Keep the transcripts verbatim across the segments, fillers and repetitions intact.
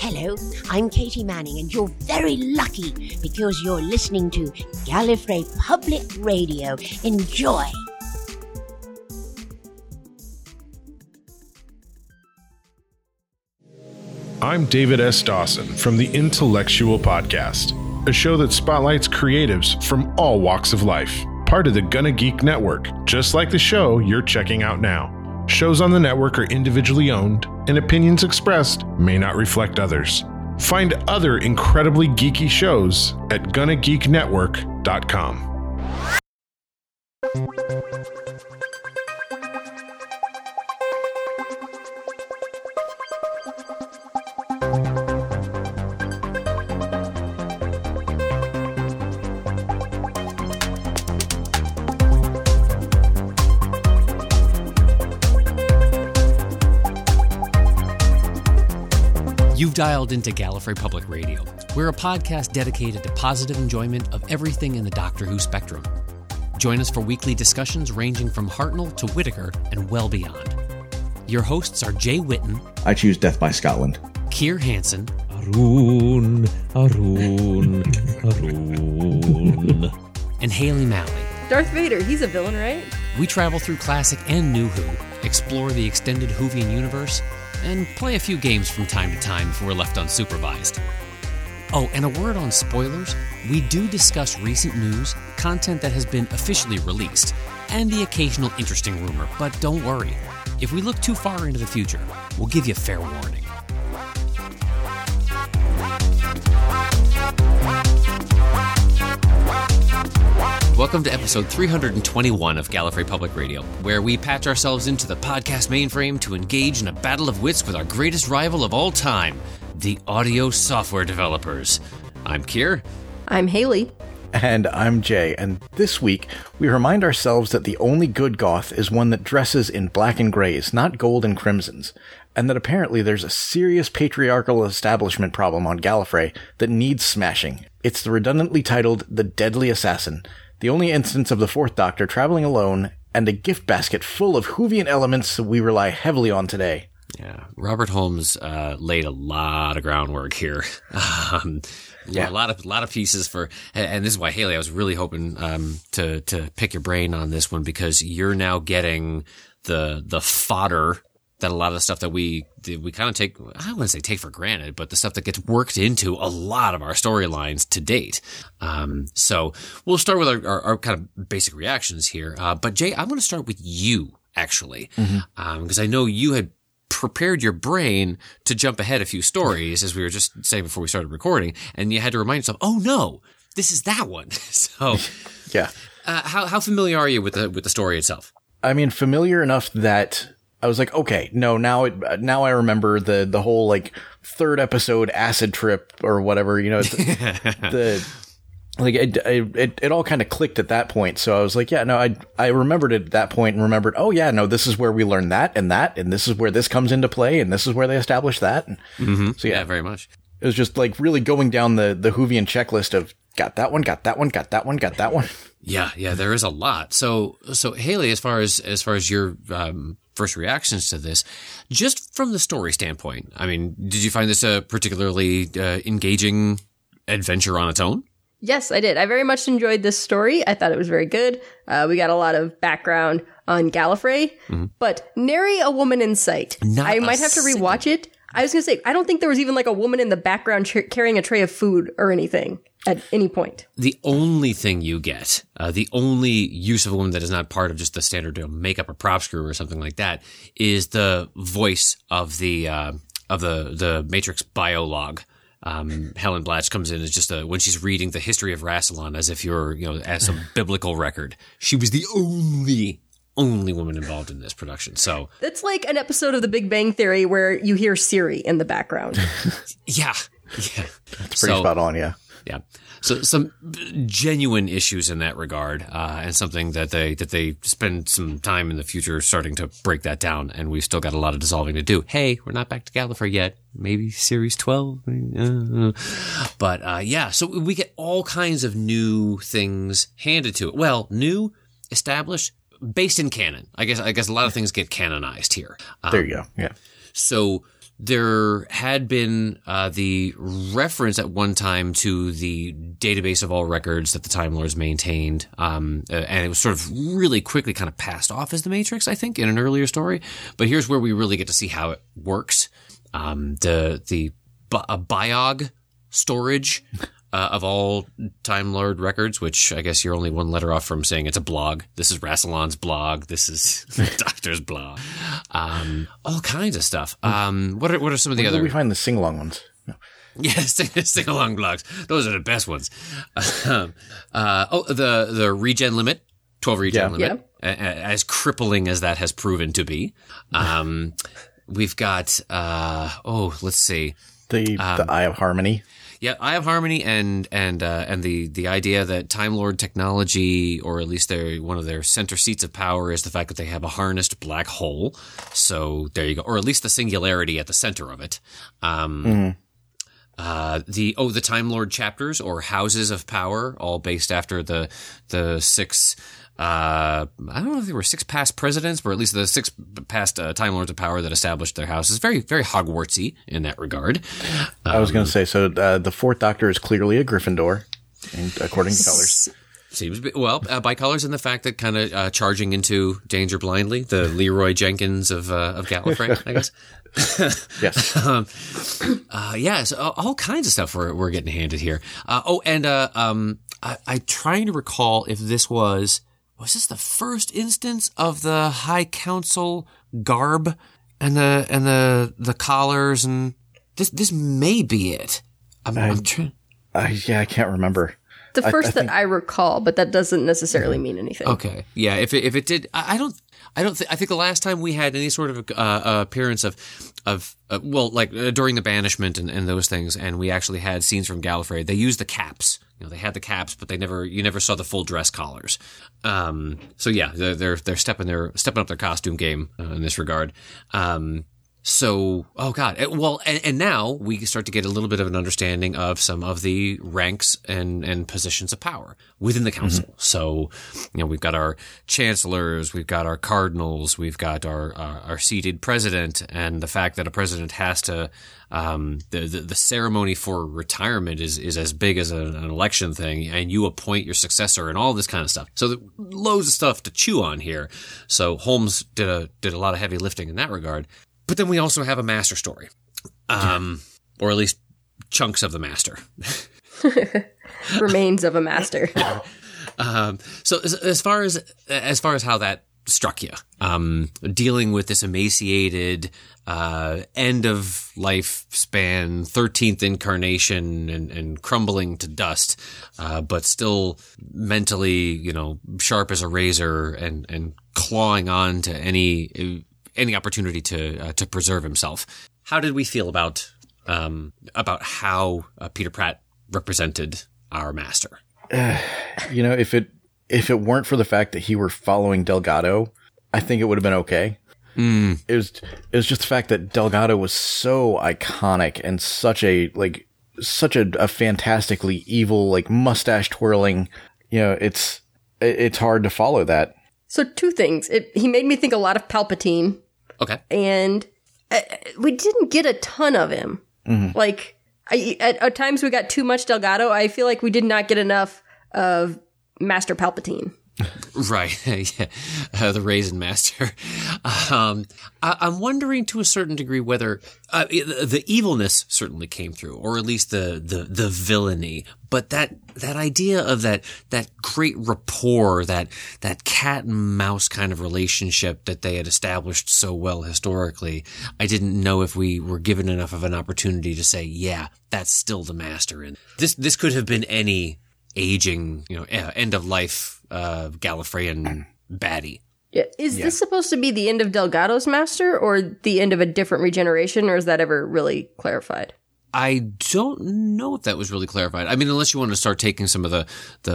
Hello, I'm Katie Manning, and you're very lucky because you're listening to Gallifrey Public Radio. Enjoy! I'm David S. Dawson from the Intellectual Podcast, a show that spotlights creatives from all walks of life, part of the Gonna Geek Network, just like the show you're checking out now. Shows on the network are individually owned, and opinions expressed may not reflect others. Find other incredibly geeky shows at gonna geek network dot com. You've dialed into Gallifrey Public Radio. We're a podcast dedicated to positive enjoyment of everything in the Doctor Who spectrum. Join us for weekly discussions ranging from Hartnell to Whittaker and well beyond. Your hosts are Jay Whitten. I choose Death by Scotland. Keir Hansen. Arun, Arun, Arun. And Haley Malley. Darth Vader, he's a villain, right? We travel through classic and new Who, explore the extended Whovian universe, and play a few games from time to time if we're left unsupervised. Oh, and a word on spoilers. We do discuss recent news, content that has been officially released, and the occasional interesting rumor. But don't worry, if we look too far into the future, we'll give you fair warning. Welcome to episode three hundred twenty-one of Gallifrey Public Radio, where we patch ourselves into the podcast mainframe to engage in a battle of wits with our greatest rival of all time, the audio software developers. I'm Keir. I'm Haley. And I'm Jay, and this week we remind ourselves that the only good goth is one that dresses in black and grays, not gold and crimsons, and that apparently there's a serious patriarchal establishment problem on Gallifrey that needs smashing. It's the redundantly titled The Deadly Assassin, the only instance of the Fourth Doctor traveling alone, and a gift basket full of Whovian elements we rely heavily on today. Yeah, Robert Holmes uh, laid a lot of groundwork here. Um, yeah, a lot of a lot of pieces for, and, and this is why, Haley, I was really hoping um, to to pick your brain on this one, because you're now getting the the fodder that a lot of the stuff that we we kind of take, I don't want to say take for granted, but the stuff that gets worked into a lot of our storylines to date. Um, so we'll start with our, our, our kind of basic reactions here. Uh, but Jay, I'm going to start with you, actually, because mm-hmm. um, I know you had prepared your brain to jump ahead a few stories, as we were just saying before we started recording, and you had to remind yourself, oh no, this is that one. So yeah, uh, how how familiar are you with the with the story itself? I mean, familiar enough that I was like, okay, no, now it, now I remember the, the whole, like, third episode acid trip or whatever, you know, the, the like, it, it, it all kind of clicked at that point. So I was like, yeah, no, I, I remembered it at that point and remembered, oh yeah, no, this is where we learn that and that, and this is where this comes into play, and this is where they establish that. And mm-hmm. So yeah, yeah, very much. It was just like really going down the, the Whovian checklist of got that one, got that one, got that one, got that one. Yeah, yeah, there is a lot. So, so Haley, as far as, as far as your, um, first reactions to this, just from the story standpoint, I mean, did you find this a particularly uh, engaging adventure on its own? Yes, I did. I very much enjoyed this story. I thought it was very good. Uh, we got a lot of background on Gallifrey, mm-hmm. but nary a woman in sight. Not I might have to rewatch single. it. I was going to say, I don't think there was even like a woman in the background ch- carrying a tray of food or anything at any point. The only thing you get, uh, the only use of a woman that is not part of just the standard you know, makeup or props crew or something like that, is the voice of the uh, of the the Matrix biolog. Um, Helen Blatch comes in as just a, when she's reading the history of Rassilon as if you're, you know, as some biblical record. She was the only only woman involved in this production. So that's like an episode of The Big Bang Theory where you hear Siri in the background. yeah. Yeah. That's pretty so, spot on, yeah. Yeah. So some genuine issues in that regard, uh, and something that they, that they spend some time in the future starting to break that down. And we've still got a lot of dissolving to do. Hey, we're not back to Gallifrey yet. Maybe series twelve. Uh, but, uh, yeah, so we get all kinds of new things handed to it. Well, new, established, based in canon. I guess, I guess a lot of things get canonized here. Um, there you go. Yeah. So there had been uh, the reference at one time to the database of all records that the Time Lords maintained, um, uh, and it was sort of really quickly kind of passed off as the Matrix, I think, in an earlier story. But here's where we really get to see how it works. Um, the the bi- uh, biog storage uh, of all Time Lord records, which I guess you're only one letter off from saying it's a blog. This is Rassilon's blog. This is Doctor's blog. Um, all kinds of stuff. Um, what are what are some of the Where other? do we find the sing-along ones? No. Yes, sing, sing along blogs. Those are the best ones. Um, uh, oh, the the regen limit, twelve regen Yeah. limit, a- a- as crippling as that has proven to be. Um, we've got uh, oh, let's see. The the Eye of Harmony. Yeah, Eye of Harmony and and uh, and the the idea that Time Lord technology, or at least their one of their center seats of power, is the fact that they have a harnessed black hole. So there you go, or at least the singularity at the center of it. Um, Mm. uh, the oh, the Time Lord chapters or houses of power, all based after the the six. Uh, I don't know if there were six past presidents, but at least the six past uh, Time Lords of power that established their houses. Very, very Hogwartsy in that regard. I was going to say, so uh, the fourth Doctor is clearly a Gryffindor, and according to colors. Seems to be, well, uh, by colors and the fact that kind of uh, charging into danger blindly, the Leroy Jenkins of uh, of Gallifrey, I guess. Yes. um, uh, yeah, so all, all kinds of stuff we're we're getting handed here. Uh, oh, and uh, um, I, I'm trying to recall if this was was this the first instance of the High Council garb and the and the the collars, and this this may be it. I'm, I- I'm trying. I, yeah, I can't remember. The I- first I that think- I recall, but that doesn't necessarily mean anything. Okay. Yeah. If it, if it did, I, I don't, I don't think, I think the last time we had any sort of, uh, uh appearance of, of, uh, well, like uh, during the banishment and, and those things, and we actually had scenes from Gallifrey, they used the caps. You know, they had the caps, but they never, you never saw the full dress collars. Um, so yeah, they're, they're, they're stepping their, stepping up their costume game uh, in this regard. Um, So, oh God. Uh, Well, and, and now we start to get a little bit of an understanding of some of the ranks and, and positions of power within the council. Mm-hmm. So, you know, we've got our chancellors, we've got our cardinals, we've got our, our, our seated president, and the fact that a president has to, um, the, the, the ceremony for retirement is, is as big as an, an election thing, and you appoint your successor and all this kind of stuff. So there, loads of stuff to chew on here. So Holmes did a, did a lot of heavy lifting in that regard. But then we also have a master story, um, or at least chunks of the master. Remains of a master. um, so as, as far as as far as how that struck you, um, dealing with this emaciated, uh, end of life span, thirteenth incarnation, and, and crumbling to dust, uh, but still mentally, you know, sharp as a razor, and and clawing on to any. any opportunity to uh, to preserve himself. How did we feel about um, about how uh, Peter Pratt represented our master? Uh, you know, if it if it weren't for the fact that he were following Delgado, I think it would have been okay. Mm. It was it was just the fact that Delgado was so iconic and such a like such a, a fantastically evil, like mustache twirling. You know, it's it, it's hard to follow that. So two things. It, he made me think a lot of Palpatine. Okay. And uh, we didn't get a ton of him. Mm-hmm. Like, I, at, at times we got too much Delgado. I feel like we did not get enough of Master Palpatine. Right. Yeah. Uh, the Raisin Master. Um, I, I'm wondering to a certain degree whether uh, the, the evilness certainly came through, or at least the, the, the villainy. But that, that idea of that, that great rapport, that, that cat and mouse kind of relationship that they had established so well historically, I didn't know if we were given enough of an opportunity to say, yeah, that's still the master. And this, this could have been any aging, you know, end of life, uh, Gallifreyan baddie. Yeah. Is Yeah. this supposed to be the end of Delgado's master, or the end of a different regeneration, or is that ever really clarified? I don't know if that was really clarified. I mean, unless you want to start taking some of the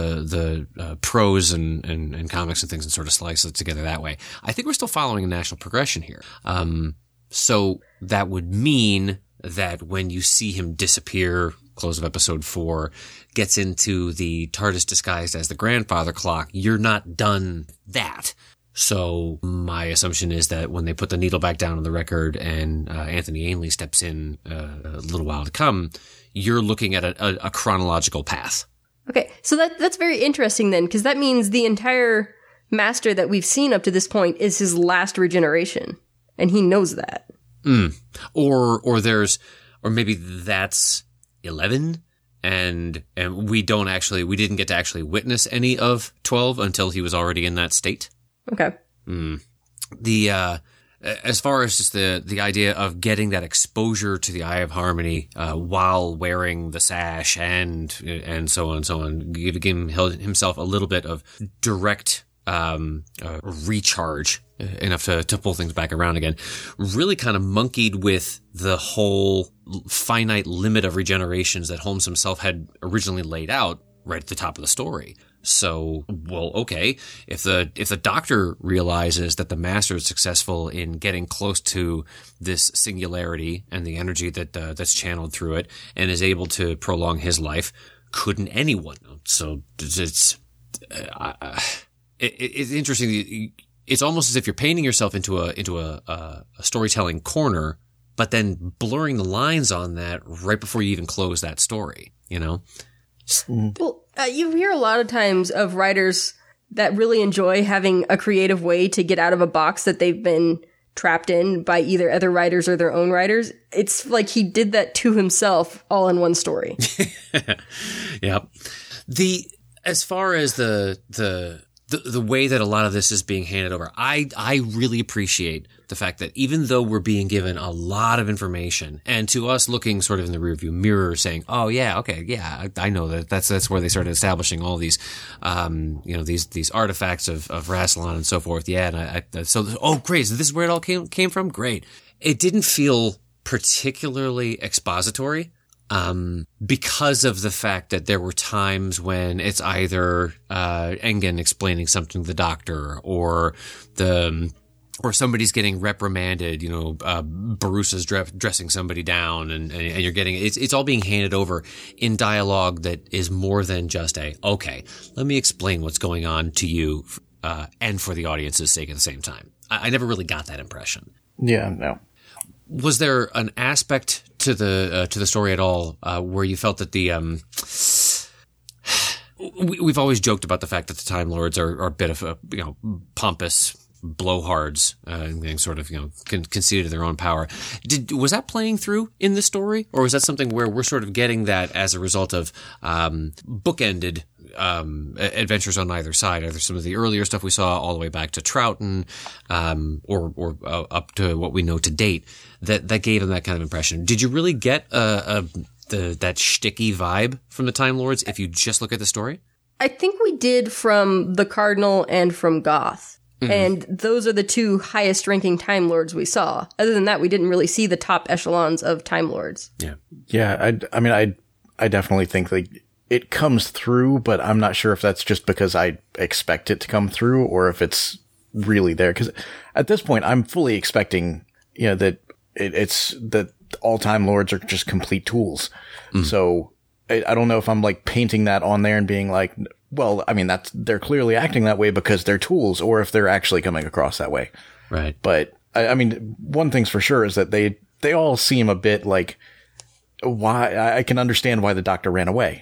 the the uh, prose and, and and comics and things and sort of slice it together that way. I think we're still following a national progression here. Um, so that would mean that when you see him disappear, close of episode four, gets into the TARDIS disguised as the grandfather clock, you're not done that. So my assumption is that when they put the needle back down on the record and uh, Anthony Ainley steps in uh, a little while to come, you're looking at a, a, a chronological path. Okay, so that that's very interesting then, because that means the entire Master that we've seen up to this point is his last regeneration, and he knows that. Mm. Or or there's or maybe that's eleven, and and we don't actually we didn't get to actually witness any of twelve until he was already in that state. Okay. Mm. The uh, as far as just the the idea of getting that exposure to the Eye of Harmony uh, while wearing the sash and and so on and so on, giving himself a little bit of direct um, uh, recharge enough to to pull things back around again, really kind of monkeyed with the whole finite limit of regenerations that Holmes himself had originally laid out right at the top of the story. So, well, okay, if the if the Doctor realizes that the Master is successful in getting close to this singularity and the energy that uh, that's channeled through it and is able to prolong his life, couldn't anyone? So it's uh, uh, it, it's interesting. It's almost as if you're painting yourself into a into a, a, a storytelling corner, but then blurring the lines on that right before you even close that story. You know. Well, uh, you hear a lot of times of writers that really enjoy having a creative way to get out of a box that they've been trapped in by either other writers or their own writers. It's like he did that to himself all in one story. Yep. The as far as the the the the way that a lot of this is being handed over, I I really appreciate the fact that even though we're being given a lot of information, and to us looking sort of in the rearview mirror saying, oh yeah, okay, yeah, I, I know that that's that's where they started establishing all these, um, you know, these these artifacts of of Rassilon and so forth. Yeah, and I, I so oh great, so this is where it all came came from. Great. It didn't feel particularly expository. Um, because of the fact that there were times when it's either, uh, Engen explaining something to the Doctor or the, or somebody's getting reprimanded, you know, uh, Barusa's dre- dressing somebody down and, and, and you're getting, it's, it's all being handed over in dialogue that is more than just a, okay, let me explain what's going on to you, uh, and for the audience's sake at the same time. I, I never really got that impression. Yeah, no. Was there an aspect to the uh, to the story at all uh, where you felt that the um, we, we've always joked about the fact that the Time Lords are, are a bit of a, you know, pompous blowhards, uh, and sort of, you know, con- conceited of their own power. Did was that playing through in the story, or was that something where we're sort of getting that as a result of um, bookended um, adventures on either side, either some of the earlier stuff we saw all the way back to Troughton, um, or or uh, up to what we know to date, that that gave them that kind of impression? Did you really get a, a the that shticky vibe from the Time Lords if you just look at the story? I think we did from the Cardinal and from Goth. Mm-hmm. And those are the two highest ranking Time Lords we saw. Other than that, we didn't really see the top echelons of Time Lords. Yeah. Yeah. I, I mean, I, I definitely think like it comes through, but I'm not sure if that's just because I expect it to come through or if it's really there. Cause at this point, I'm fully expecting, you know, that it, it's that all Time Lords are just complete tools. Mm-hmm. So I, I don't know if I'm like painting that on there and being like, well, I mean, that's, they're clearly acting that way because they're tools, or if they're actually coming across that way. Right. But I, I mean, one thing's for sure is that they, they all seem a bit like, why, I can understand why the Doctor ran away.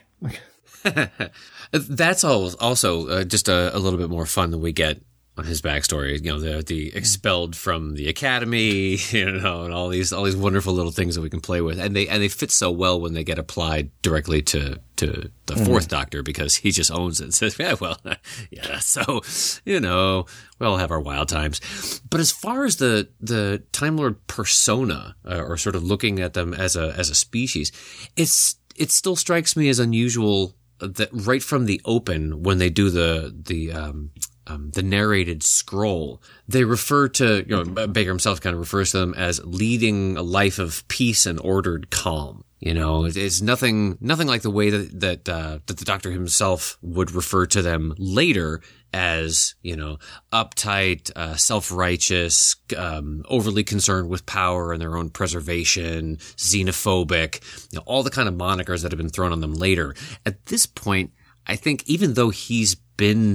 That's all also uh, just a, a little bit more fun than we get on his backstory. You know, the the expelled from the academy, you know, and all these all these wonderful little things that we can play with, and they and they fit so well when they get applied directly to to the fourth mm. Doctor, because he just owns it and says, yeah, well, yeah, so you know, we all have our wild times. But as far as the the Time Lord persona, uh, or sort of looking at them as a as a species, it's it still strikes me as unusual that right from the open, when they do the the um Um, the narrated scroll, they refer to, you know, Baker himself kind of refers to them as leading a life of peace and ordered calm. You know, it's nothing, nothing like the way that, that, uh, that the Doctor himself would refer to them later as, you know, uptight, uh, self-righteous, um, overly concerned with power and their own preservation, xenophobic, you know, all the kind of monikers that have been thrown on them later. At this point, I think even though he's been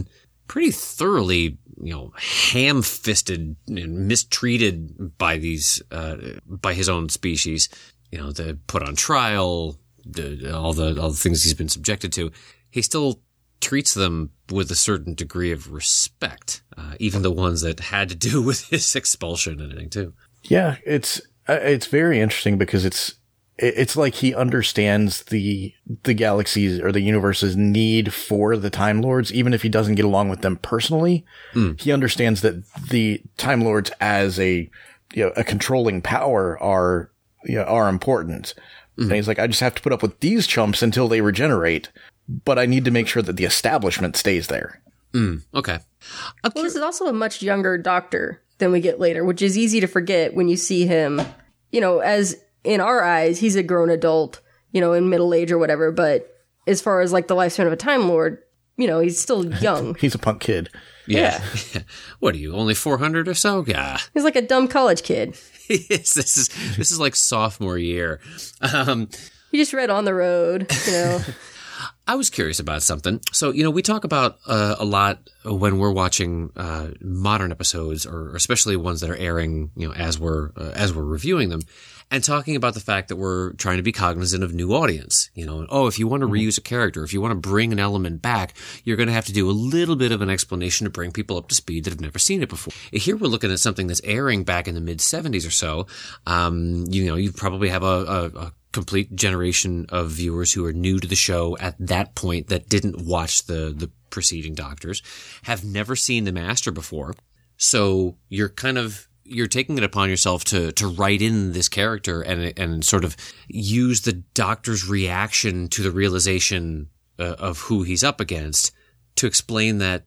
pretty thoroughly, you know, ham-fisted and mistreated by these, uh, by his own species. You know, the put on trial, the, all the all the things he's been subjected to. He still treats them with a certain degree of respect, uh, even the ones that had to do with his expulsion and everything too. Yeah, it's it's very interesting because it's it's like he understands the the galaxy's or the universe's need for the Time Lords, even if he doesn't get along with them personally. Mm. He understands that the Time Lords as a you know a controlling power are you know, are important. Mm. And he's like, I just have to put up with these chumps until they regenerate, but I need to make sure that the establishment stays there. Mm, okay. Well, this is also a much younger Doctor than we get later, which is easy to forget when you see him, you know, as in our eyes, he's a grown adult, you know, in middle age or whatever. But as far as like the lifespan of a Time Lord, you know, he's still young. He's a punk kid. Yeah. yeah. What are you, only four hundred or so? Yeah. He's like a dumb college kid. Yes, this is, this is like sophomore year. Um, he just read On the Road, you know. I was curious about something. So, you know, we talk about uh, a lot when we're watching uh, modern episodes, or especially ones that are airing, you know, as we're uh, as we're reviewing them, and talking about the fact that we're trying to be cognizant of new audience. You know, oh, if you want to reuse a character, if you want to bring an element back, you're going to have to do a little bit of an explanation to bring people up to speed that have never seen it before. Here we're looking at something that's airing back in the mid seventies or so. Um, you know, you probably have a, a, a complete generation of viewers who are new to the show at that point that didn't watch the, the preceding Doctors, have never seen the Master before. So you're kind of, you're taking it upon yourself to, to write in this character and, and sort of use the Doctor's reaction to the realization uh, of who he's up against to explain that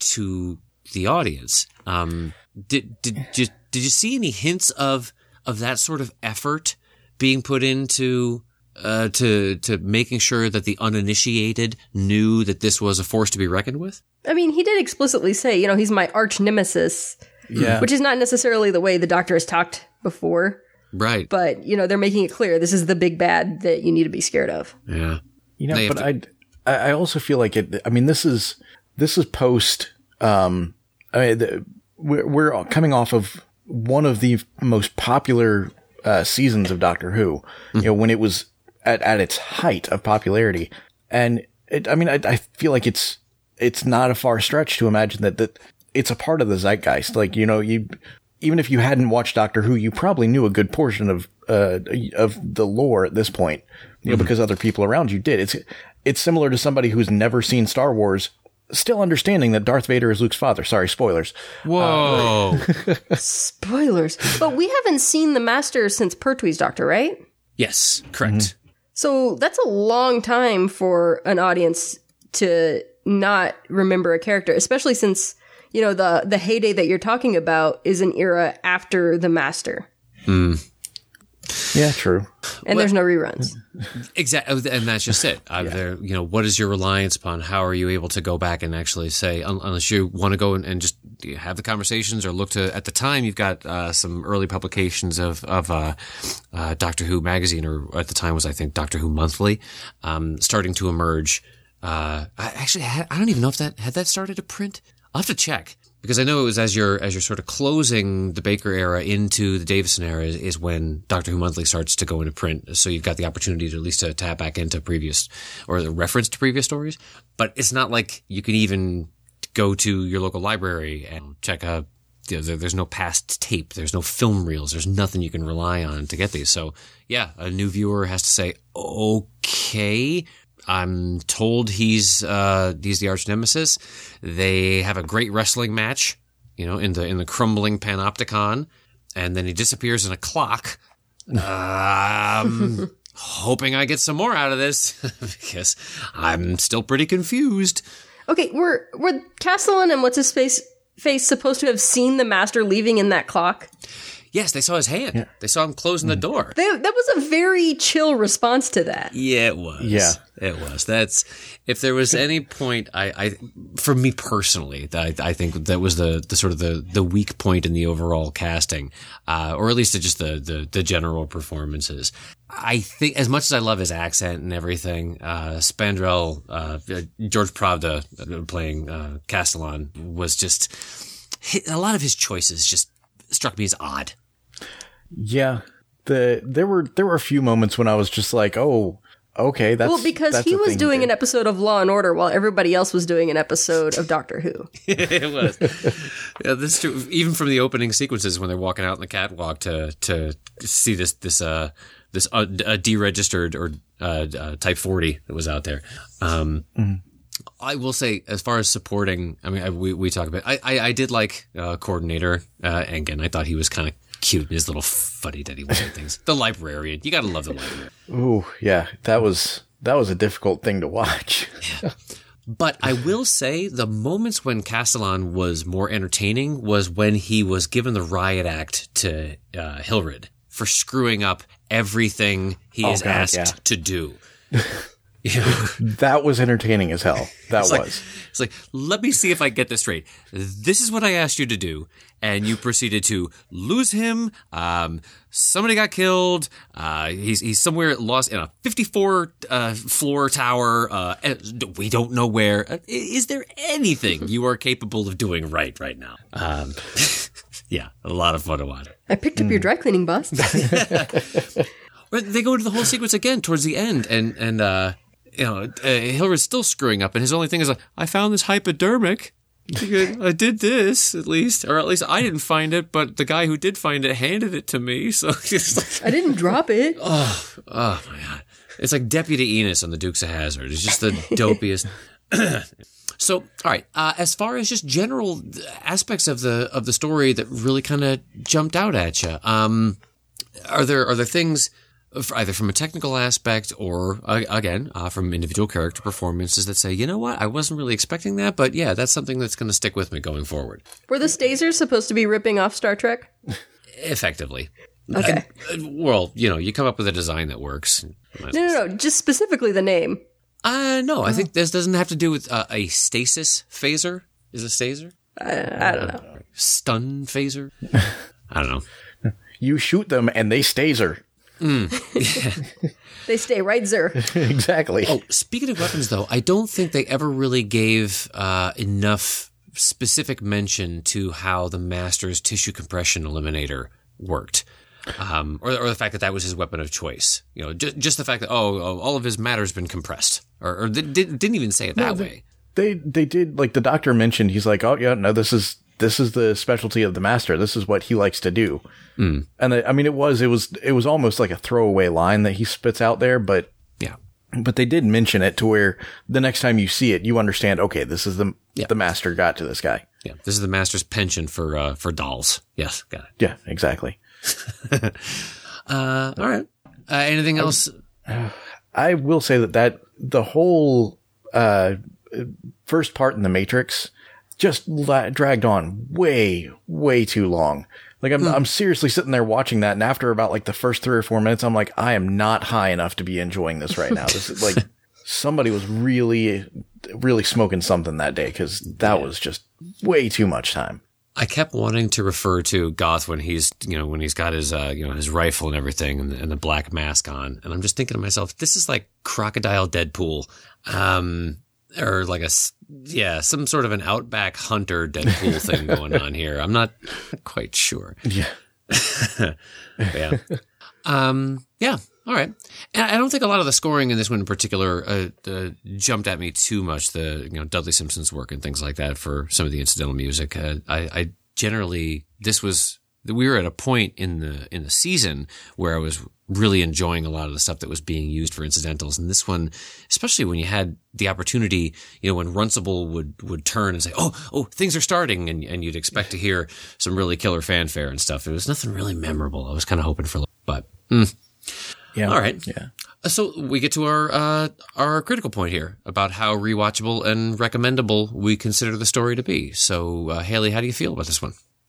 to the audience. Um, did, did, did you, did you see any hints of, of that sort of effort being put into uh, to to making sure that the uninitiated knew that this was a force to be reckoned with? I mean, he did explicitly say, you know, he's my arch nemesis, yeah. which is not necessarily the way the Doctor has talked before. Right. But, you know, they're making it clear this is the big bad that you need to be scared of. Yeah. You know, but to- I I also feel like it, I mean, this is, this is post, um, I mean, the, we're, we're coming off of one of the most popular Uh, seasons of Doctor Who, you know, when it was at, at its height of popularity. And it, I mean, I, I feel like it's, it's not a far stretch to imagine that, that it's a part of the zeitgeist. Like, you know, you, even if you hadn't watched Doctor Who, you probably knew a good portion of, uh, of the lore at this point, you know, mm-hmm. because other people around you did. It's, it's similar to somebody who's never seen Star Wars still understanding that Darth Vader is Luke's father. Sorry, spoilers. Whoa. Uh, spoilers. But we haven't seen the Master since Pertwee's Doctor, right? Yes, correct. Mm-hmm. So that's a long time for an audience to not remember a character, especially since, you know, the, the heyday that you're talking about is an era after the Master. Hmm. Yeah, true. And well, there's no reruns. Exactly. And that's just it. Yeah. There, you know, what is your reliance upon? How are you able to go back and actually say, un- unless you want to go and, and just have the conversations or look to, at the time, you've got uh, some early publications of, of uh, uh, Doctor Who magazine, or at the time was, I think, Doctor Who Monthly, um, starting to emerge. Uh, I actually, had, I don't even know if that, had that started to print? I'll have to check. Because I know it was as you're, as you're sort of closing the Baker era into the Davison era is, is when Doctor Who Monthly starts to go into print. So you've got the opportunity to at least to tap back into previous, or the reference to previous stories. But it's not like you can even go to your local library and check a, you know, there, there's no past tape. There's no film reels. There's nothing you can rely on to get these. So yeah, a new viewer has to say, okay, I'm told he's uh he's the arch nemesis. They have a great wrestling match, you know, in the in the crumbling panopticon, and then he disappears in a clock. Um, hoping I get some more out of this because I'm still pretty confused. Okay, were were Castellan and what's his face face supposed to have seen the Master leaving in that clock? Yes, they saw his hand. Yeah. They saw him closing the door. They, that was a very chill response to that. Yeah, it was. Yeah. It was. That's, if there was any point, I, I for me personally, I, I think that was the, the sort of the, the weak point in the overall casting, uh, or at least just the, the, the general performances. I think, as much as I love his accent and everything, uh, Spandrell, uh, George Pravda playing, uh, Castellan was just, a lot of his choices just struck me as odd. Yeah. The, there were, there were a few moments when I was just like, oh, okay, that's well, because that's he a was thing doing here. an episode of Law and Order while everybody else was doing an episode of Doctor Who. It was. Yeah, this is true. Even from the opening sequences when they're walking out in the catwalk to to see this this uh this uh, uh, deregistered or uh, uh Type forty that was out there. Um, mm-hmm. I will say, as far as supporting, I mean, I, we we talk about. I I, I did like uh, coordinator, uh, and again, I thought he was kind of cute in his little fuddy-duddy way things. The librarian, you gotta love the librarian. Ooh, yeah, that was that was a difficult thing to watch. Yeah. But I will say the moments when Castellan was more entertaining was when he was given the riot act to uh, Hilrid for screwing up everything he Oh, is God, asked yeah. to do. Yeah. That was entertaining as hell. That It's was. like, it's like, let me see if I get this straight. This is what I asked you to do, and you proceeded to lose him. Um, somebody got killed. Uh, he's he's somewhere lost in a fifty-four uh, floor tower. Uh, and we don't know where. Uh, is there anything you are capable of doing right right now? Um, yeah, a lot of fun to watch. I picked up mm. your dry cleaning bus. But they go into the whole sequence again towards the end, and and. Uh, You know, uh, Hilrid's still screwing up, and his only thing is like, I found this hypodermic. I did this, at least. Or at least I didn't find it, but the guy who did find it handed it to me. So it's like, I didn't drop it. Oh, oh my God. It's like Deputy Enos on the Dukes of Hazzard. It's just the dopiest. So, all right. Uh, as far as just general aspects of the of the story that really kind of jumped out at you, um, are there are there things either from a technical aspect or, uh, again, uh, from individual character performances that say, you know what, I wasn't really expecting that, but yeah, that's something that's going to stick with me going forward. Were the Stasers supposed to be ripping off Star Trek? Effectively. Okay. Uh, well, you know, you come up with a design that works. No, no, no, just specifically the name. Uh, no, I think this doesn't have to do with uh, a stasis phaser. Is a staser? I, I don't know. Stun phaser? I don't know. You shoot them and they staser. Mm, yeah. They stay right there. Exactly. Oh, speaking of weapons, though, I don't think they ever really gave uh, enough specific mention to how the Master's tissue compression eliminator worked, um, or, or the fact that that was his weapon of choice. You know, just, just the fact that oh, oh, all of his matter's been compressed, or, or they did, didn't even say it that no, they, way. They they did, like the doctor mentioned. He's like, oh yeah, no, this is. This is the specialty of the Master. This is what he likes to do. Mm. And I, I mean, it was, it was, it was almost like a throwaway line that he spits out there, but yeah, but they did mention it to where the next time you see it, you understand, okay, this is the, yeah. the Master got to this guy. Yeah. This is the Master's penchant for, uh, for dolls. Yes. Got it. Yeah, exactly. uh, all right. Uh, anything else? I, I will say that that the whole, uh, first part in the Matrix, just la- dragged on way, way too long. Like I'm, mm. I'm seriously sitting there watching that, and after about like the first three or four minutes, I'm like, I am not high enough to be enjoying this right now. This is like somebody was really, really smoking something that day because that yeah. was just way too much time. I kept wanting to refer to Goth when he's, you know, when he's got his, uh, you know, his rifle and everything, and the, and the black mask on, and I'm just thinking to myself, this is like Crocodile Deadpool. Um, Or like a, yeah, some sort of an Outback Hunter Deadpool thing going on here. I'm not quite sure. Yeah. yeah. Um, yeah. All right. And I don't think a lot of the scoring in this one in particular uh, uh, jumped at me too much. The, you know, Dudley Simpson's work and things like that for some of the incidental music. Uh, I, I generally, this was, we were at a point in the, in the season where I was really enjoying a lot of the stuff that was being used for incidentals. And this one, especially when you had the opportunity, you know, when Runcible would, would turn and say, oh, oh, things are starting. And, and you'd expect to hear some really killer fanfare and stuff. It was nothing really memorable. I was kind of hoping for, but, mm. yeah. All right. Yeah. So we get to our, uh, our critical point here about how rewatchable and recommendable we consider the story to be. So, uh, Haley, how do you feel about this one?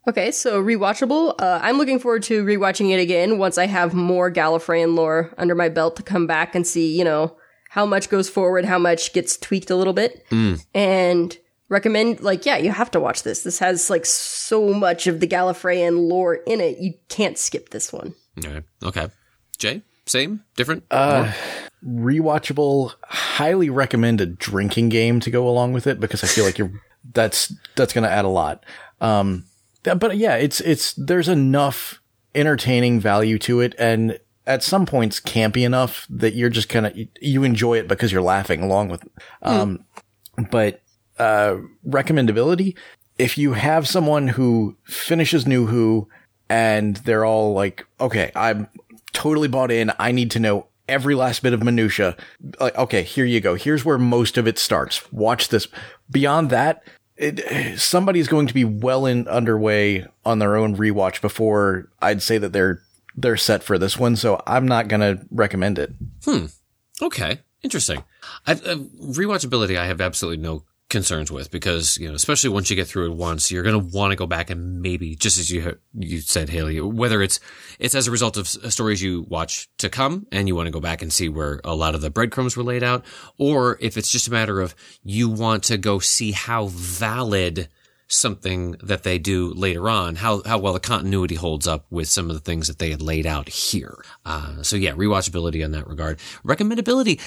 Okay, so rewatchable. Uh, I'm looking forward to rewatching it again once I have more Gallifreyan lore under my belt to come back and see, you know, how much goes forward, how much gets tweaked a little bit. Mm. And recommend, like, yeah, you have to watch this. This has, like, so much of the Gallifreyan lore in it. You can't skip this one. Okay. Okay. Jay, same? Different? Uh, rewatchable, highly recommend a drinking game to go along with it because I feel like you're that's that's going to add a lot. Um, but yeah, it's it's there's enough entertaining value to it, and at some points campy enough that you're just kind of you enjoy it because you're laughing along with. Um, mm. But uh, recommendability: if you have someone who finishes New Who and they're all like, "Okay, I'm totally bought in. I need to know every last bit of minutia." Like, okay, here you go. Here's where most of it starts. Watch this. Beyond that, it, somebody's going to be well in underway on their own rewatch before I'd say that they're they're set for this one. So I'm not going to recommend it. Hmm. Okay. Interesting. I, uh, rewatchability, I have absolutely no concerns with because, you know, especially once you get through it once, you're going to want to go back and maybe, just as you you said, Haley, whether it's it's as a result of stories you watch to come and you want to go back and see where a lot of the breadcrumbs were laid out, or if it's just a matter of you want to go see how valid something that they do later on, how how well the continuity holds up with some of the things that they had laid out here. Uh, so yeah, rewatchability in that regard. Recommendability,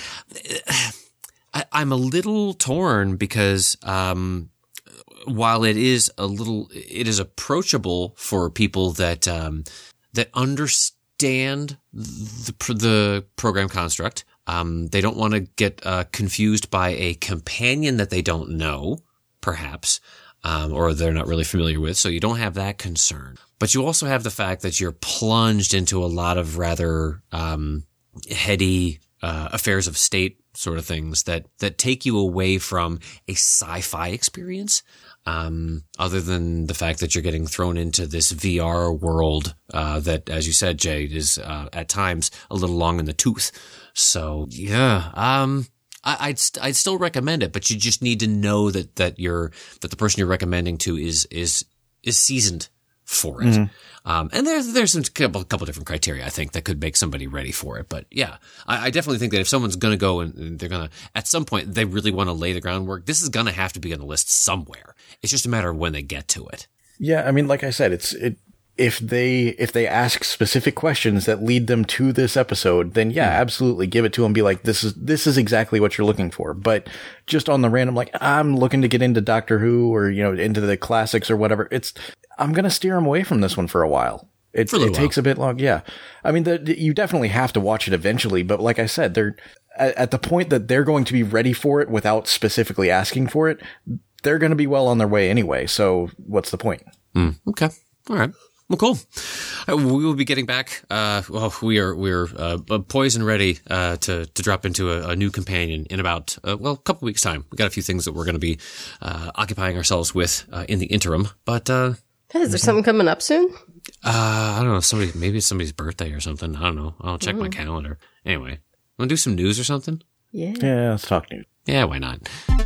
I, I'm a little torn because um, while it is a little, it is approachable for people that um, that understand the the program construct. Um, they don't want to get uh, confused by a companion that they don't know, perhaps. Um, or they're not really familiar with, so you don't have that concern. But you also have the fact that you're plunged into a lot of rather um, heady uh, affairs of state sort of things that that take you away from a sci-fi experience. Um, other than the fact that you're getting thrown into this V R world uh, that, as you said, Jay, is uh, at times a little long in the tooth. So yeah. Um, I'd st- I'd still recommend it, but you just need to know that that you're that the person you're recommending to is is is seasoned for it. Mm-hmm. Um, and there's there's some couple couple different criteria I think that could make somebody ready for it. But yeah, I, I definitely think that if someone's going to go and, and they're going to at some point they really want to lay the groundwork, this is going to have to be on the list somewhere. It's just a matter of when they get to it. Yeah, I mean, like I said, it's it. If they if they ask specific questions that lead them to this episode, then yeah, mm. absolutely give it to them. Be like, this is this is exactly what you're looking for. But just on the random, like I'm looking to get into Doctor Who or you know into the classics or whatever. It's I'm gonna steer them away from this one for a while. It, for a it takes while. a bit long. Yeah, I mean, the, you definitely have to watch it eventually. But like I said, they're at, at the point that they're going to be ready for it without specifically asking for it. They're going to be well on their way anyway. So what's the point? Mm. Okay, all right. Well, cool. Uh, we will be getting back. Uh, well, we are we're uh, poised and ready uh, to to drop into a, a new companion in about uh, well a couple weeks time. We got a few things that we're going to be uh, occupying ourselves with uh, in the interim. But uh, hey, is there something coming up soon? Uh, I don't know. Somebody maybe it's somebody's birthday or something. I don't know. I'll check mm. my calendar. Anyway, want to do some news or something? Yeah. Yeah, let's talk news. Yeah, why not?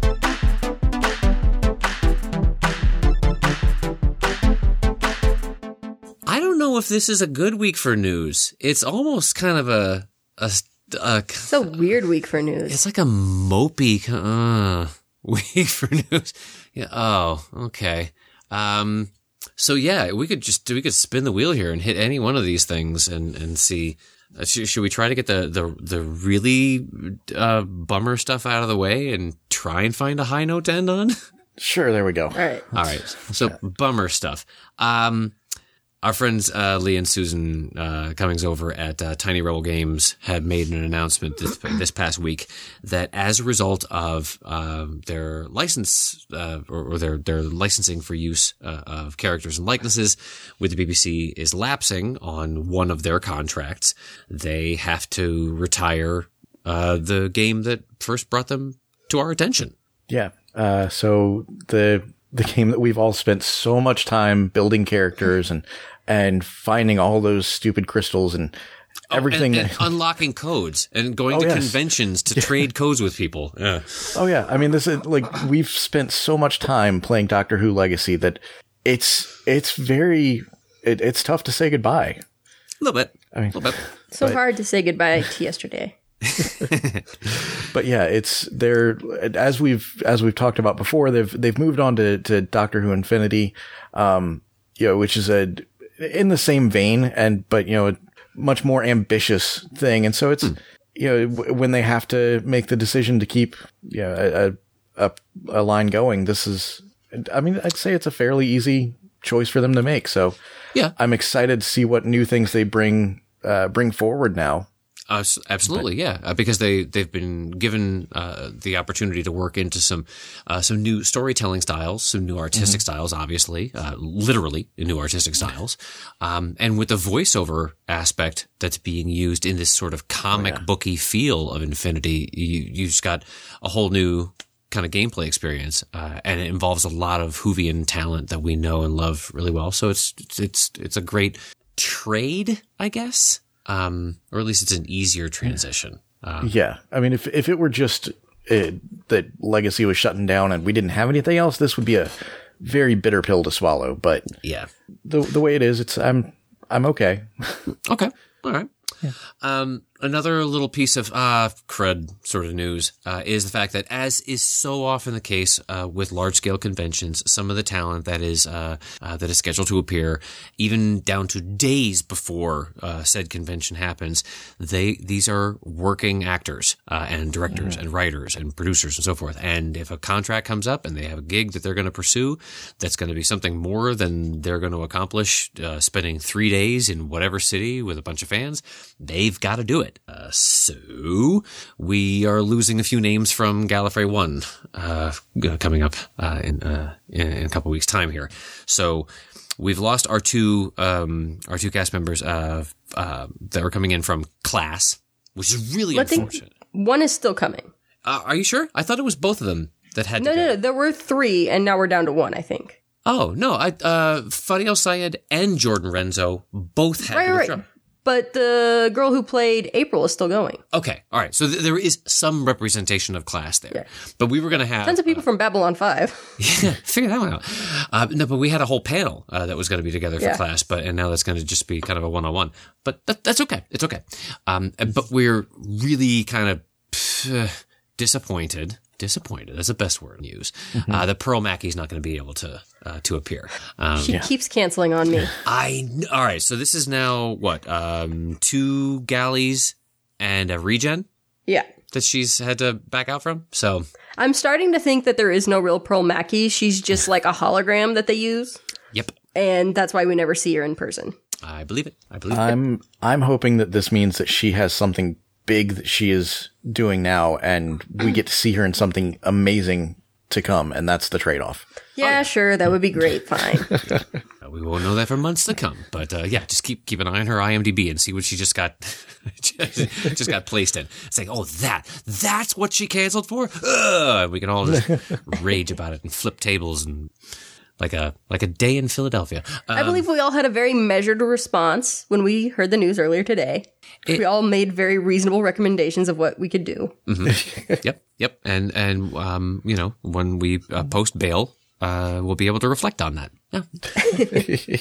I don't know if this is a good week for news. It's almost kind of a, a, a it's a weird week for news. It's like a mopey uh, week for news. Yeah. Oh, okay. Um. So yeah, we could just we could spin the wheel here and hit any one of these things and and see. Uh, should, should we try to get the the the really uh, bummer stuff out of the way and try and find a high note to end on? Sure. There we go. All right. All right. So bummer stuff. Um. Our friends uh, Lee and Susan uh, Cummings over at uh, Tiny Rebel Games had made an announcement this, this past week that as a result of uh, their license uh, or, or their their licensing for use uh, of characters and likenesses with the B B C is lapsing on one of their contracts, they have to retire uh, the game that first brought them to our attention. Yeah. Uh, so the the game that we've all spent so much time building characters and and finding all those stupid crystals and everything. Oh, and, and unlocking codes and going oh, to yes. conventions to trade codes with people. Yeah. Oh, yeah. I mean, this is like we've spent so much time playing Doctor Who Legacy that it's it's very it, it's tough to say goodbye. A little bit. I mean, a little bit. So But- hard to say goodbye to yesterday. But yeah, it's they're as we've as we've talked about before. They've they've moved on to, to Doctor Who Infinity, um, you know, which is a in the same vein and but you know a much more ambitious thing. And so it's mm. you know w- when they have to make the decision to keep you know a, a a line going. This is I mean I'd say it's a fairly easy choice for them to make. So yeah, I'm excited to see what new things they bring uh, bring forward now. Uh, absolutely, yeah, uh, because they they've been given uh, the opportunity to work into some uh, some new storytelling styles, some new artistic mm-hmm. styles, obviously, uh, literally new artistic styles, um, and with the voiceover aspect that's being used in this sort of comic oh, yeah. booky feel of Infinity, you you just got a whole new kind of gameplay experience, uh, and it involves a lot of Whovian talent that we know and love really well. So it's it's it's a great trade, I guess. Um, or at least it's an easier transition. Um, yeah. I mean, if, if it were just uh, that Legacy was shutting down and we didn't have anything else, this would be a very bitter pill to swallow. But yeah, the the way it is, it's I'm I'm okay. Okay. All right. Yeah. Um, another little piece of uh, crud sort of news uh, is the fact that, as is so often the case uh, with large-scale conventions, some of the talent that is uh, uh, that is scheduled to appear, even down to days before uh, said convention happens, they these are working actors uh, and directors mm-hmm. and writers and producers and so forth. And if a contract comes up and they have a gig that they're going to pursue, that's going to be something more than they're going to accomplish uh, spending three days in whatever city with a bunch of fans, they've got to do it. Uh, so we are losing a few names from Gallifrey One uh, coming up uh, in, uh, in in a couple weeks' time here. So we've lost our two um, our two cast members uh, uh, that were coming in from Class, which is really I unfortunate. Think one is still coming. Uh, are you sure? I thought it was both of them that had. No, to go. no, no. There were three, and now we're down to one. I think. Oh no! I uh, Fadi El Sayed and Jordan Renzo both had right, to right. withdraw. But the girl who played April is still going. Okay, all right. So th- there is some representation of Class there, yeah. But we were going to have tons of people uh, from Babylon five. Yeah, figure that one out. Uh, no, but we had a whole panel uh, that was going to be together for yeah. Class, but and now that's going to just be kind of a one-on-one. But that, that's okay. It's okay. Um, but we're really kind of pff, disappointed. Disappointed. That's the best word to use. Mm-hmm. Uh, that Pearl Mackey's not going to be able to uh, to appear. Um, she yeah. keeps canceling on me. I all right. So this is now what um, two galleys and a regen. Yeah, that she's had to back out from. So I'm starting to think that there is no real Pearl Mackey. She's just like a hologram that they use. Yep. And that's why we never see her in person. I believe it. I believe it. I'm I'm hoping that this means that she has something big that she is doing now, and we get to see her in something amazing to come, and that's the trade-off. Yeah, oh. sure, that would be great. Fine. We won't know that for months to come, but uh, yeah, just keep keep an eye on her I M D B and see what she just got just, just got placed in. It's like, oh, that that's what she canceled for. Ugh! We can all just rage about it and flip tables and. Like a like a day in Philadelphia. Um, I believe we all had a very measured response when we heard the news earlier today. It, we all made very reasonable recommendations of what we could do. Mm-hmm. Yep, yep. And and um, you know, when we uh, post bail, uh, we'll be able to reflect on that. Yeah.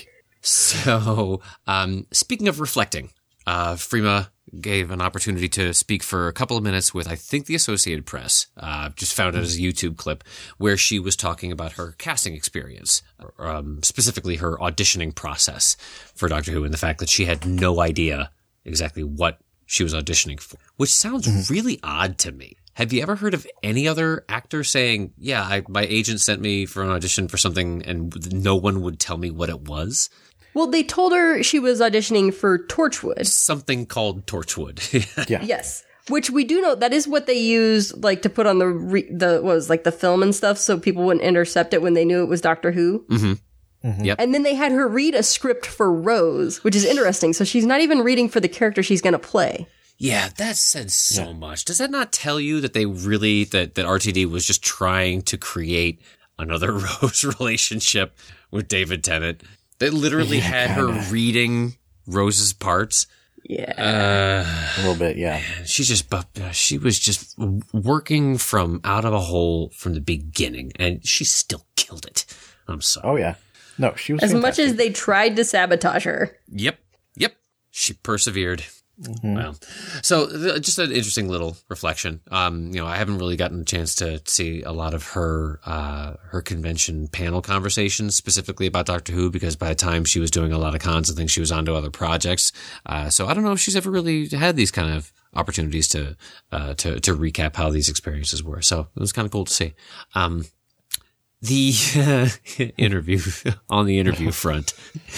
So, um, speaking of reflecting, uh, Freema gave an opportunity to speak for a couple of minutes with, I think, the Associated Press. Uh, just found it as a YouTube clip where she was talking about her casting experience, um, specifically her auditioning process for Doctor Who, and the fact that she had no idea exactly what she was auditioning for, which sounds mm-hmm. really odd to me. Have you ever heard of any other actor saying, yeah, I, my agent sent me for an audition for something and no one would tell me what it was? Well, they told her she was auditioning for Torchwood. Something called Torchwood. Yeah. Yes. Which we do know that is what they use, like, to put on the, re- the what was, like, the film and stuff so people wouldn't intercept it when they knew it was Doctor Who. Mm-hmm. Mm-hmm. Yep. And then they had her read a script for Rose, which is interesting. So she's not even reading for the character she's going to play. Yeah, that said so yeah. much. Does that not tell you that they really, that, that R T D was just trying to create another Rose relationship with David Tennant? They literally yeah, had kinda. her reading Rose's parts. Yeah. Uh, a little bit, yeah. Man, she just, she was just working from out of a hole from the beginning, and she still killed it. I'm sorry. Oh, yeah. No, she was As fantastic. much as they tried to sabotage her. Yep. Yep. She persevered. Mm-hmm. Wow. So th- just an interesting little reflection. Um, you know, I haven't really gotten a chance to see a lot of her, uh, her convention panel conversations specifically about Doctor Who, because by the time she was doing a lot of cons and things, she was onto other projects. Uh, so I don't know if she's ever really had these kind of opportunities to, uh, to, to recap how these experiences were. So it was kind of cool to see. Um, The uh, interview, on the interview front,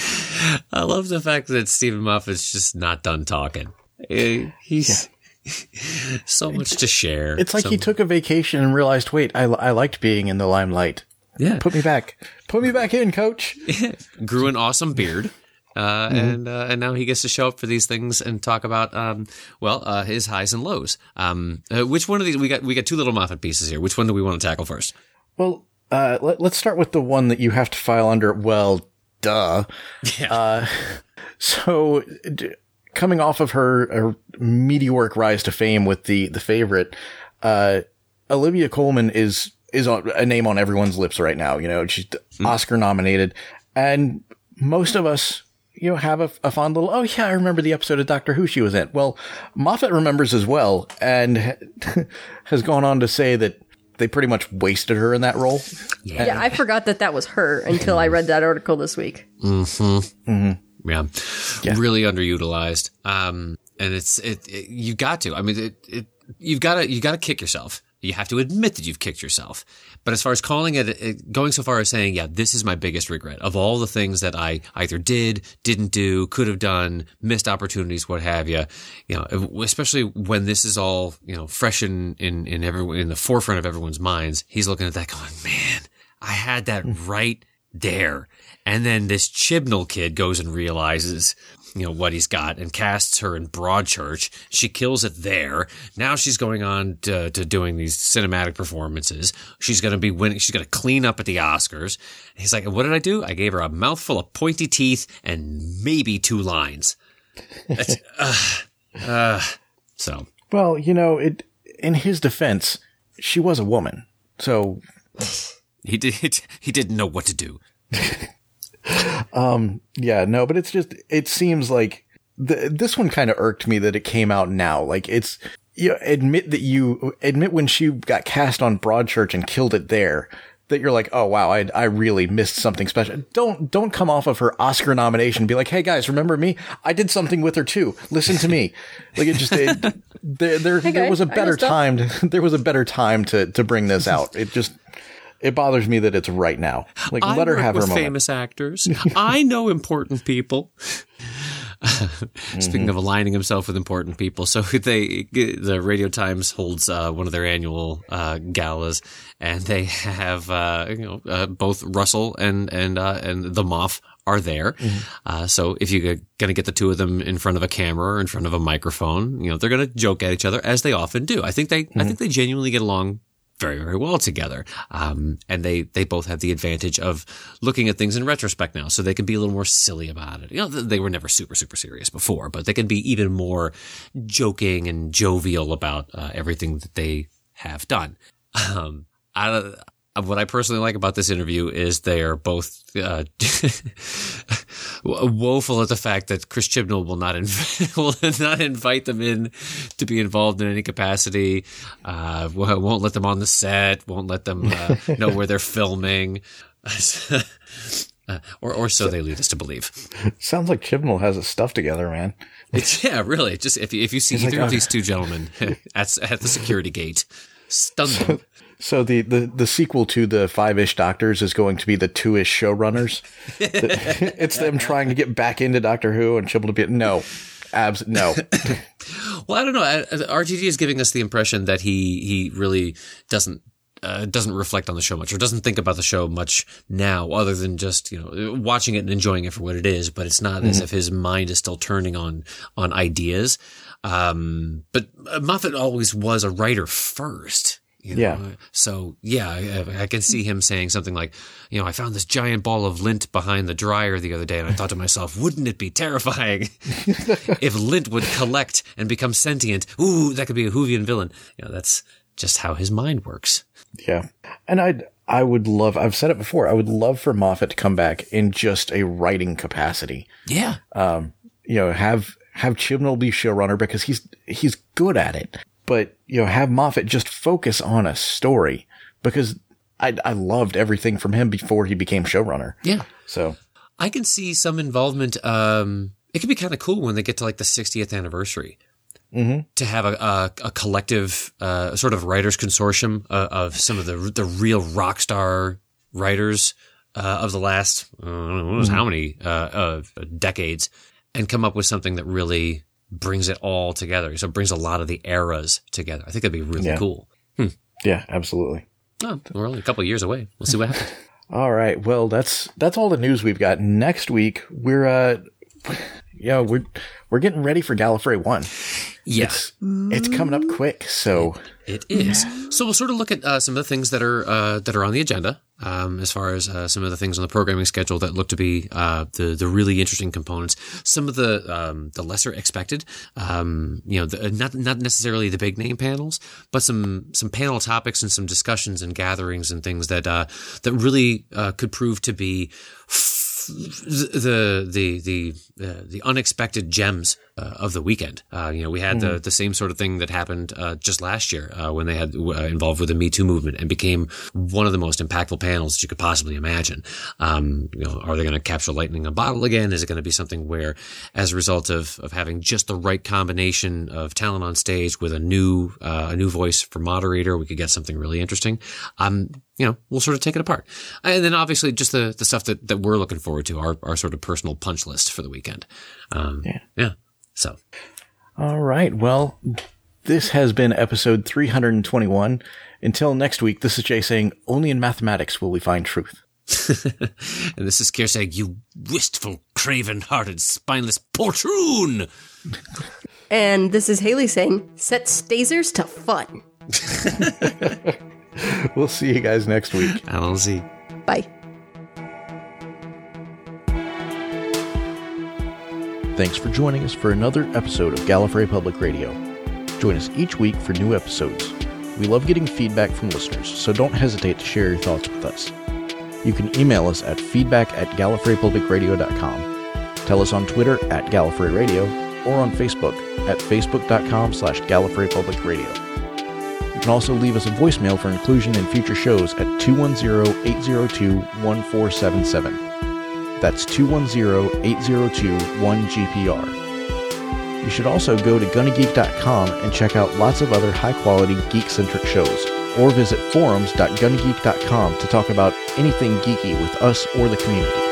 I love the fact that Stephen Moffat's just not done talking. Uh, he's yeah. so much to share. It's like so, he took a vacation and realized, wait, I, I liked being in the limelight. Yeah. Put me back. Put me back in, coach. Grew an awesome beard. Uh, mm-hmm. and, uh, and now he gets to show up for these things and talk about, um, well, uh, his highs and lows. Um, uh, which one of these, we got, we got two little Moffat pieces here. Which one do we want to tackle first? Well, Uh, let, let's start with the one that you have to file under, well, duh. Yeah. Uh, so, d- coming off of her, her meteoric rise to fame with the, the favorite, uh, Olivia Colman is, is on, a name on everyone's lips right now. You know, she's mm. Oscar nominated, and most of us, you know, have a, a fond little, oh yeah, I remember the episode of Doctor Who she was in. Well, Moffat remembers as well, and has gone on to say that they pretty much wasted her in that role. Yeah, yeah I forgot that that was her until I read that article this week. Mm-hmm. Mm-hmm. Yeah. yeah. Really underutilized. Um, and it's, it, it you got to, I mean, it, it, you've got to, you got to kick yourself. You have to admit that you've kicked yourself. But as far as calling it, it, going so far as saying, yeah, this is my biggest regret of all the things that I either did, didn't do, could have done, missed opportunities, what have you, you know, especially when this is all, you know, fresh in, in, in everyone, in the forefront of everyone's minds. He's looking at that going, man, I had that right there. And then this Chibnall kid goes and realizes, you know, what he's got and casts her in Broadchurch. She kills it there. Now she's going on to, to doing these cinematic performances. She's going to be winning. She's going to clean up at the Oscars. He's like, what did I do? I gave her a mouthful of pointy teeth and maybe two lines. That's, uh, uh, so. Well, you know, it, in his defense, she was a woman. So. He did, he didn't know what to do. um, yeah, no, but it's just, it seems like the, this one kind of irked me that it came out now. Like it's, you know, admit that you admit when she got cast on Broadchurch and killed it there, that you're like, oh wow, I, I really missed something special. Don't, don't come off of her Oscar nomination and be like, hey guys, remember me? I did something with her too. Listen to me. Like it just, it, there, there, hey there guys, was a better time to, there was a better time to, to bring this out. It just, It bothers me that it's right now. Like, I let her work have her with moment. famous actors. I know important people. Speaking mm-hmm. of aligning himself with important people, so they the Radio Times holds uh, one of their annual uh, galas, and they have uh, you know uh, both Russell and and uh, and the Moff are there. Mm-hmm. Uh, so if you're going to get the two of them in front of a camera or in front of a microphone, you know they're going to joke at each other as they often do. I think they mm-hmm. I think they genuinely get along very, very well together. Um, and they, they both have the advantage of looking at things in retrospect now, so they can be a little more silly about it. You know, they were never super, super serious before, but they can be even more joking and jovial about uh, everything that they have done. Um, I, what I personally like about this interview is they are both uh, woeful at the fact that Chris Chibnall will not inv- will not invite them in to be involved in any capacity. Uh, won't let them on the set. Won't let them uh, know where they're filming. uh, or or so they lead us to believe. Sounds like Chibnall has his stuff together, man. It's, yeah, really. Just if you, if you see He's either like, of oh. these two gentlemen at at the security gate, stun them. So the, the, the sequel to the Five-ish Doctors is going to be the Two-ish Showrunners. It's them trying to get back into Doctor Who and Chibnall to be no, abs no. Well, I don't know. R T D is giving us the impression that he he really doesn't uh, doesn't reflect on the show much, or doesn't think about the show much now, other than just you know watching it and enjoying it for what it is. But it's not mm-hmm. as if his mind is still turning on on ideas. Um, but Moffat always was a writer first. You know? Yeah. So yeah, I, I can see him saying something like, you know, I found this giant ball of lint behind the dryer the other day, and I thought to myself, wouldn't it be terrifying if lint would collect and become sentient? Ooh, that could be a Whovian villain. You know, that's just how his mind works. Yeah. And I, I would love, I've said it before, I would love for Moffat to come back in just a writing capacity. Yeah. Um, you know, have, have Chibnall be showrunner because he's, he's good at it. But, you know, have Moffat just focus on a story because I, I loved everything from him before he became showrunner. Yeah. So I can see some involvement. Um, it could be kind of cool when they get to like the sixtieth anniversary. Mm-hmm. To have a, a, a collective, uh, sort of writers consortium uh, of some of the the real rock star writers uh, of the last, uh, I don't know mm-hmm. how many uh, uh, decades, and come up with something that really brings it all together. So it brings a lot of the eras together. I think that'd be really yeah. cool. Hmm. Yeah, absolutely. Oh, we're only a couple of years away. We'll see what happens. All right. Well, that's that's all the news we've got. Next week, we're uh, yeah, we're we're getting ready for Gallifrey One. Yeah. It's, it's coming up quick, so. It, it is. So we'll sort of look at uh, some of the things that are uh, that are on the agenda, um, as far as uh, some of the things on the programming schedule that look to be uh, the the really interesting components. Some of the um, the lesser expected, um, you know, the, not not necessarily the big name panels, but some some panel topics and some discussions and gatherings and things that uh, that really uh, could prove to be the the the uh, the unexpected gems uh, of the weekend. Uh, you know, we had mm. the the same sort of thing that happened uh, just last year uh, when they had uh, involved with the Me Too movement and became one of the most impactful panels that you could possibly imagine. Um, you know, are they going to capture lightning in a bottle again? Is it going to be something where, as a result of of having just the right combination of talent on stage with a new uh, a new voice for moderator, we could get something really interesting? Um, you know, we'll sort of take it apart. And then obviously just the, the stuff that, that we're looking forward to, our, our sort of personal punch list for the weekend. Um, yeah. Yeah. So. All right. Well, this has been episode three hundred twenty-one. Until next week, this is Jay saying, only in mathematics will we find truth. And this is Keir saying, you wistful, craven-hearted, spineless poltroon. And this is Haley saying, set Stazers to fun. We'll see you guys next week. I'll see. Bye. Thanks for joining us for another episode of Gallifrey Public Radio. Join us each week for new episodes. We love getting feedback from listeners, so don't hesitate to share your thoughts with us. You can email us at feedback at gallifrey public radio dot com. Tell us on Twitter at Gallifrey Radio or on Facebook at facebook.com slash Gallifrey Public Radio. You can also leave us a voicemail for inclusion in future shows at two one zero, eight zero two, one four seven seven. That's two one zero, eight zero two, one G P R. You should also go to gunna geek dot com and check out lots of other high-quality geek-centric shows, or visit forums dot gunna geek dot com to talk about anything geeky with us or the community.